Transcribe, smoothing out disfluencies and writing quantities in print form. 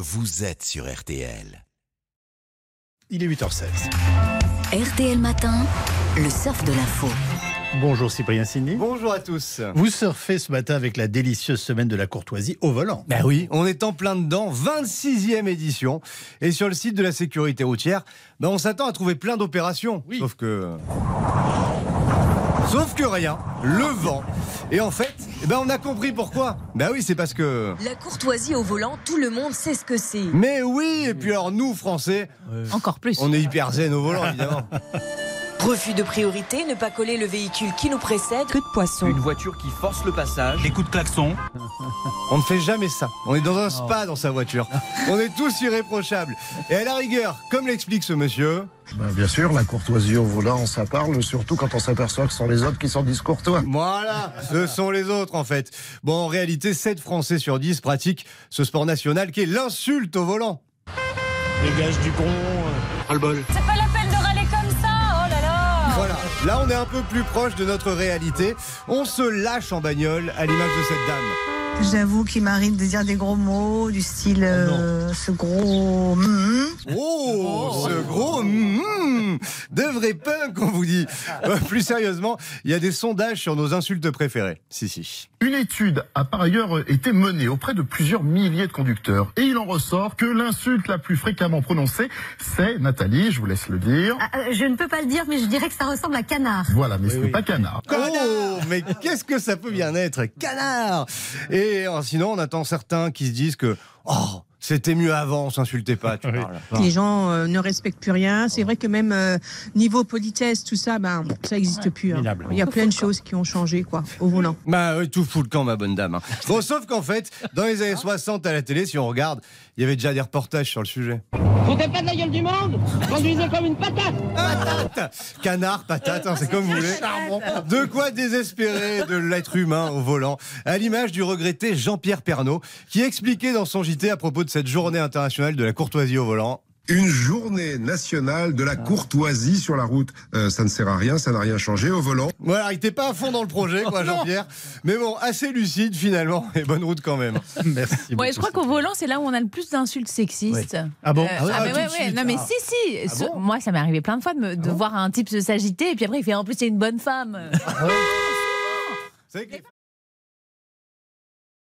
vous êtes sur RTL. Il est 8h16. RTL Matin, le surf de l'info. Bonjour Cyprien Sini. Bonjour à tous. Vous surfez ce matin avec la délicieuse semaine de la courtoisie au volant. Ben oui, on est en plein dedans, 26e édition. Et sur le site de la sécurité routière, on s'attend à trouver plein d'opérations. Oui. Sauf que rien, le vent. Et en fait, on a compris pourquoi. Ben oui, c'est parce que... La courtoisie au volant, tout le monde sait ce que c'est. Mais oui, et puis alors nous, Français, Encore plus. on est hyper zen au volant, évidemment. Refus de priorité, ne pas coller le véhicule qui nous précède. Que de poissons. Une voiture qui force le passage. Des coups de klaxon. On ne fait jamais ça. On est dans un spa dans sa voiture. On est tous irréprochables. Et à la rigueur, comme l'explique ce monsieur... Bien sûr, la courtoisie au volant, ça parle, surtout quand on s'aperçoit que ce sont les autres qui sont discourtois. Voilà, ce sont les autres en fait. Bon, en réalité, 7 Français sur 10 pratiquent ce sport national qui est l'insulte au volant. Dégage du con. Ras-le-bol. C'est pas la peine de râler comme ça, oh là là. Voilà, là on est un peu plus proche de notre réalité. On se lâche en bagnole à l'image de cette dame. J'avoue qu'il m'arrive de dire des gros mots du style ce gros Oh, ce gros de vrai punk, on vous dit. Plus sérieusement, il y a des sondages sur nos insultes préférées. Si. Une étude a par ailleurs été menée auprès de plusieurs milliers de conducteurs. Et il en ressort que l'insulte la plus fréquemment prononcée, c'est, Nathalie, je vous laisse le dire. Je ne peux pas le dire, mais je dirais que ça ressemble à canard. Voilà, mais ce n'est pas canard. Oh, mais qu'est-ce que ça peut bien être, canard. Et sinon, on attend certains qui se disent que c'était mieux avant, on s'insultait pas. Tu parles. Les gens ne respectent plus rien. C'est vrai que même niveau politesse, tout ça, ça n'existe plus. Hein. Il y a plein de choses qui ont changé au volant. Bah oui, tout fout le camp, ma bonne dame. Bon, sauf qu'en fait, dans les années 60 à la télé, si on regarde, il y avait déjà des reportages sur le sujet. Foutez pas de la gueule du monde, conduisez comme une patate. Canard, patate, c'est comme vous voulez. De quoi désespérer de l'être humain au volant. À l'image du regretté Jean-Pierre Pernaut, qui expliquait dans son JT à propos de cette journée internationale de la courtoisie au volant. Une journée nationale de la courtoisie sur la route. Ça ne sert à rien, ça n'a rien changé au volant. Voilà, il n'était pas à fond dans le projet, Jean-Pierre. Mais bon, assez lucide finalement, et bonne route quand même. Merci beaucoup. Je crois qu'au volant, c'est là où on a le plus d'insultes sexistes. Oui. Ah bon Non mais si. Moi, ça m'est arrivé plein de fois de voir un type se s'agiter, et puis après, il fait en plus, c'est une bonne femme. C'est que les femmes